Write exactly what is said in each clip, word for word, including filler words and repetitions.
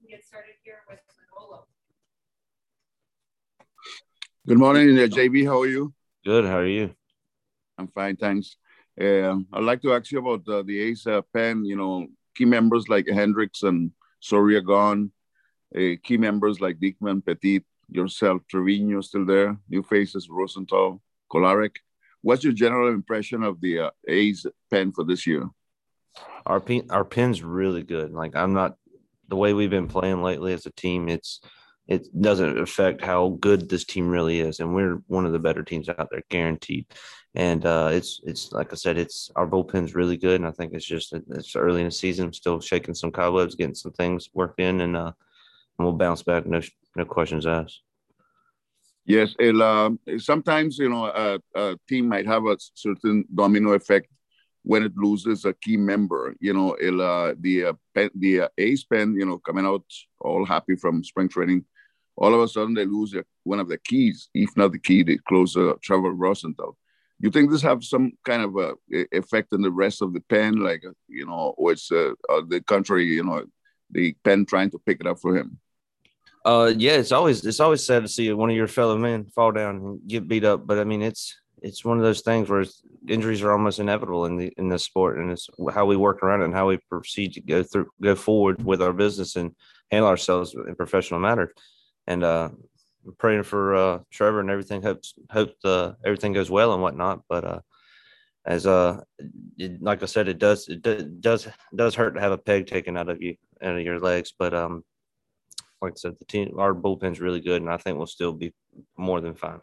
Good morning, uh, J B. How are you? Good. How are you? I'm fine, thanks. Uh, I'd like to ask you about uh, the Ace uh, pen. You know, key members like Hendricks and Soria gone. Uh, key members like Dickman, Petit, yourself, Trevino still there. New faces, Rosenthal, Kolarek. What's your general impression of the uh, A's pen for this year? Our pen, our pen's really good. Like I'm not the way we've been playing lately as a team. It's it doesn't affect how good this team really is, and we're one of the better teams out there, guaranteed. And uh, it's it's like I said, it's our bullpen's really good, and I think it's just it's early in the season, still shaking some cobwebs, getting some things worked in, and uh, and we'll bounce back. No no questions asked. Yes, el, uh, sometimes you know a, a team might have a certain domino effect when it loses a key member. You know, el, uh, the uh, pen, the uh, Ace pen, you know, coming out all happy from spring training, all of a sudden they lose their, one of the keys, if not the key, they close uh, Trevor Rosenthal. You think this have some kind of a, a effect on the rest of the pen, like uh, you know, or it's uh, uh, the contrary, you know, the pen trying to pick it up for him? Uh, yeah, it's always it's always sad to see one of your fellow men fall down and get beat up. But I mean, it's it's one of those things where injuries are almost inevitable in the in this sport, and it's how we work around it and how we proceed to go through go forward with our business and handle ourselves in professional matter. And uh, I'm praying for uh, Trevor and everything. Hope hope uh, everything goes well and whatnot. But uh, as uh, it, like I said, it does it does does hurt to have a peg taken out of you out of your legs. But um, like I said, the team, our bullpen's really good, and I think we'll still be more than fine.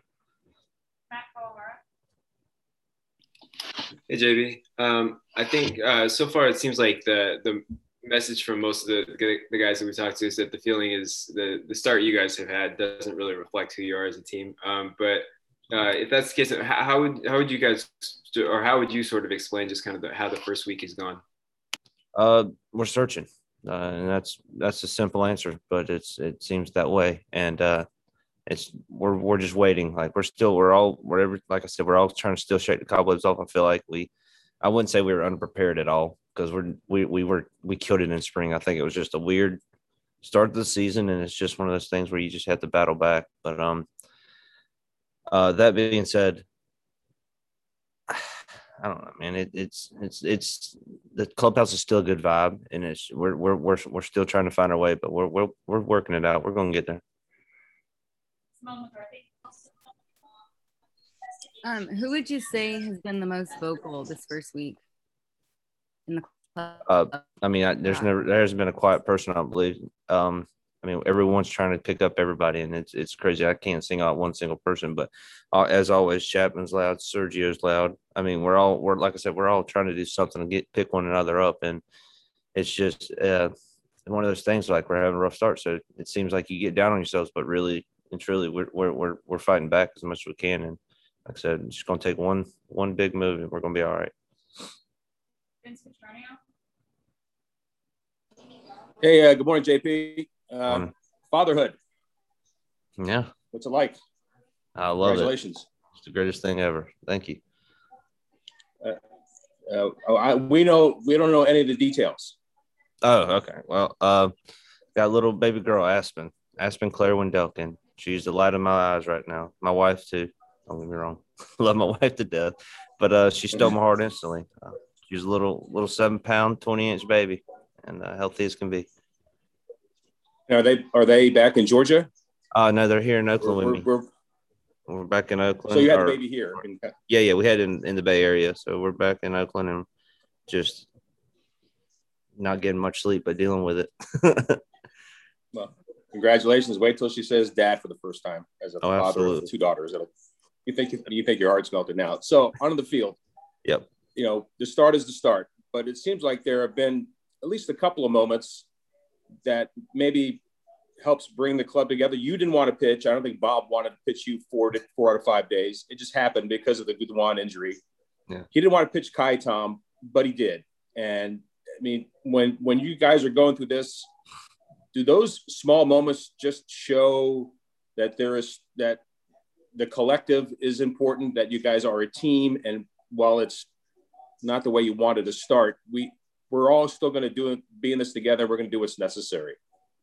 Hey J B, um, I think uh, so far it seems like the the message from most of the the guys that we talked to is that the feeling is the the start you guys have had doesn't really reflect who you are as a team. Um, but uh, if that's the case, how would how would you guys or how would you sort of explain just kind of the, how the first week has gone? Uh, we're searching, uh, and that's that's a simple answer, but it's it seems that way, and uh, it's we're we're just waiting. Like we're still we're all whatever. Like I said, we're all trying to still shake the cobwebs off. I feel like we, I wouldn't say we were unprepared at all because we're we we were we killed it in spring. I think it was just a weird start to the season, and it's just one of those things where you just have to battle back. But um, uh, that being said, I don't know, man. It, it's it's it's the clubhouse is still a good vibe, and it's we're we're we're we're still trying to find our way, but we're we're we're working it out. We're going to get there. Um, who would you say has been the most vocal this first week in the club? Uh, I mean, I, there's never there hasn't been a quiet person, I don't believe. Um, I mean, everyone's trying to pick up everybody, and it's it's crazy. I can't sing out one single person, but uh, as always, Chapman's loud, Sergio's loud. I mean, we're all we're like I said, we're all trying to do something to get pick one another up, and it's just uh, one of those things like we're having a rough start. So it seems like you get down on yourselves, but really and truly, we're we're we're, we're fighting back as much as we can, and like I said, it's just gonna take one one big move, and we're gonna be all right. Hey, uh, good morning, J P. Uh, fatherhood. Yeah. What's it like? I love Congratulations. it. It's the greatest thing ever. Thank you. Uh, uh, I, we know we don't know any of the details. Oh, okay. Well, uh, got a little baby girl, Aspen, Aspen Claire Wendelkin. She's the light of my eyes right now. My wife too. Don't get me wrong. Love my wife to death, but uh, she stole my heart instantly. Uh, she's a little little seven pound, twenty inch baby, and uh, healthy as can be. Are they are they back in Georgia? Uh no, they're here in Oakland we're, with me. We're, we're back in Oakland. So you had or, the baby here? Yeah, yeah, we had it in, in the Bay Area, so we're back in Oakland and just not getting much sleep, but dealing with it. Well, congratulations! Wait till she says "Dad" for the first time as a oh, father absolutely. of two daughters. It'll, you think you think your heart's melted now. So onto the field. Yep. You know, the start is the start, but it seems like there have been at least a couple of moments that maybe helps bring the club together. You didn't want to pitch. I don't think Bob wanted to pitch you four to four out of five days. It just happened because of the Gudwan injury. Yeah. He didn't want to pitch Kai Tom, but he did. And I mean, when when you guys are going through this, do those small moments just show that there is that the collective is important, that you guys are a team, and while it's not the way you wanted to start, we we're all still going to do be in this together. We're going to do what's necessary.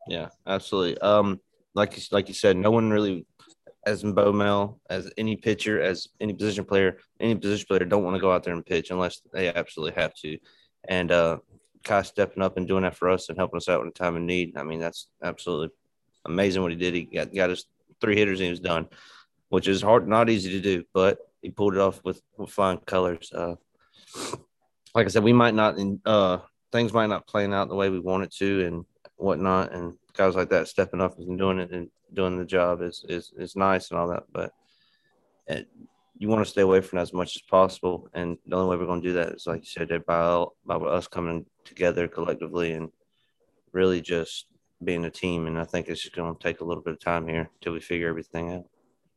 Yeah, absolutely. Um, like you, like you said, no one really, as in Bo Mel, as any pitcher, as any position player, any position player don't want to go out there and pitch unless they absolutely have to. And uh, Kai stepping up and doing that for us and helping us out in a time of need. I mean, that's absolutely amazing what he did. He got, got us three hitters and he was done, which is hard, not easy to do, but he pulled it off with, with flying colors. Uh, like I said, we might not, uh, things might not plan out the way we want it to and whatnot. And guys like that stepping up and doing it and doing the job is, is, is nice and all that. But it, you want to stay away from that as much as possible. And the only way we're going to do that is, like you said, by, by us coming together collectively and really just being a team. And I think it's just going to take a little bit of time here until we figure everything out.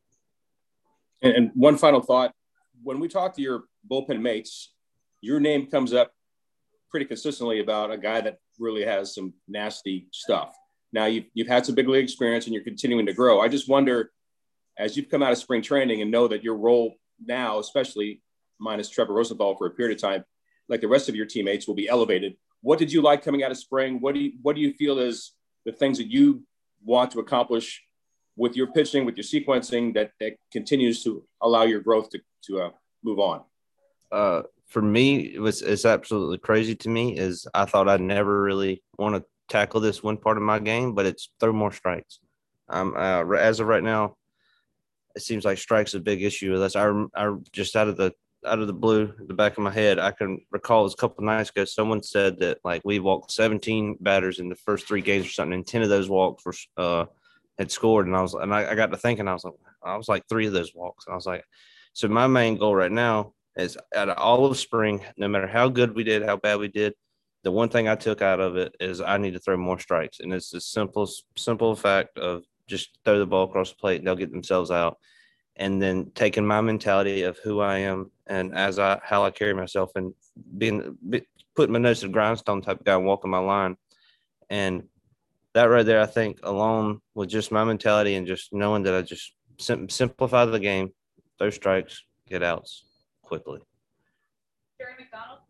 And, and one final thought, when we talk to your bullpen mates, your name comes up pretty consistently about a guy that really has some nasty stuff. Now you've, you've had some big league experience and you're continuing to grow. I just wonder, as you've come out of spring training and know that your role now, especially minus Trevor Rosenthal for a period of time, like the rest of your teammates, will be elevated. What did you like coming out of spring? What do you, what do you feel is the things that you want to accomplish with your pitching, with your sequencing that, that continues to allow your growth to, to uh, move on? Uh, for me, it was, it's absolutely crazy to me is I thought I'd never really want to tackle this one part of my game, but it's throw more strikes. Um, uh, as of right now, it seems like strikes a big issue with us. I, I just out of the out of the blue, the back of my head, I can recall it was a couple of nights ago. Someone said that like we walked seventeen batters in the first three games or something, and ten of those walks were uh, had scored. And I was and I, I got to thinking, I was like, I was like three of those walks. And I was like, so my main goal right now is out of all of spring, no matter how good we did, how bad we did, the one thing I took out of it is I need to throw more strikes, and it's the simple simple fact of just throw the ball across the plate and they'll get themselves out. And then taking my mentality of who I am and as I how I carry myself and being be, putting my nose to the grindstone type of guy and walking my line. And that right there, I think, along with just my mentality and just knowing that I just sim- simplify the game, throw strikes, get outs quickly. Jerry McDonald.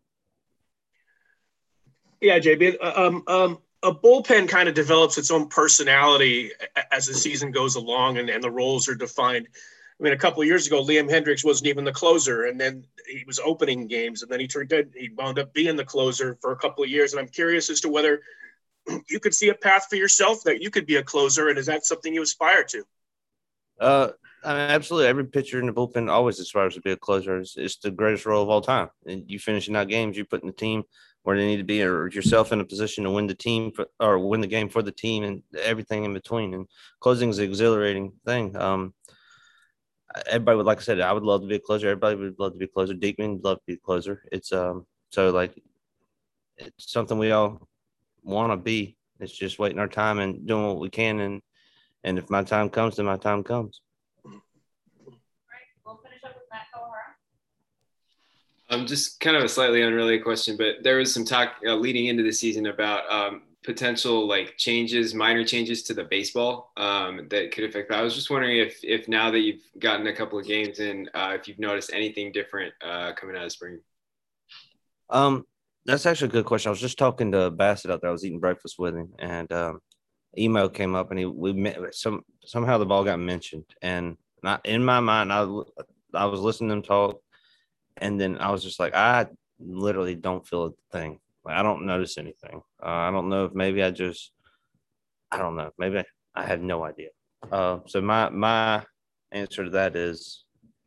Yeah, J B. Um, um, a bullpen kind of develops its own personality as the season goes along and, and the roles are defined. I mean, a couple of years ago, Liam Hendriks wasn't even the closer, and then he was opening games, and then he turned in, he wound up being the closer for a couple of years. And I'm curious as to whether you could see a path for yourself that you could be a closer, and is that something you aspire to? Uh, I mean, absolutely. Every pitcher in the bullpen always aspires to be a closer. It's, it's the greatest role of all time. And you finishing out games, you're putting the team where they need to be, or yourself in a position to win the team for, or win the game for the team, and everything in between. And closing is an exhilarating thing. Um, everybody would, like I said, I would love to be a closer. Everybody would love to be a closer. Diekman would love to be a closer. It's um, so like it's something we all want to be. It's just waiting our time and doing what we can, and and if my time comes, then my time comes. We'll finish up with Matt Kawahara. Um, just kind of a slightly unrelated question, but there was some talk uh, leading into the season about um, potential like changes, minor changes to the baseball um, that could affect that. I was just wondering if, if now that you've gotten a couple of games in, uh, if you've noticed anything different uh, coming out of spring. Um, that's actually a good question. I was just talking to Bassett out there. I was eating breakfast with him, and um, email came up, and he we met some somehow the ball got mentioned, and not in my mind, I I was listening to them talk. And then I was just like, I literally don't feel a thing. Like, I don't notice anything. Uh, I don't know if maybe I just, I don't know. Maybe I, I have no idea. Uh, so my my answer to that is,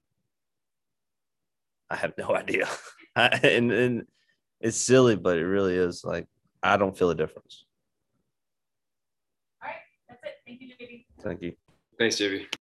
I have no idea. I, and, and it's silly, but it really is. Like, I don't feel a difference. All right, that's it. Thank you, J B. Thank you. Thanks, J B.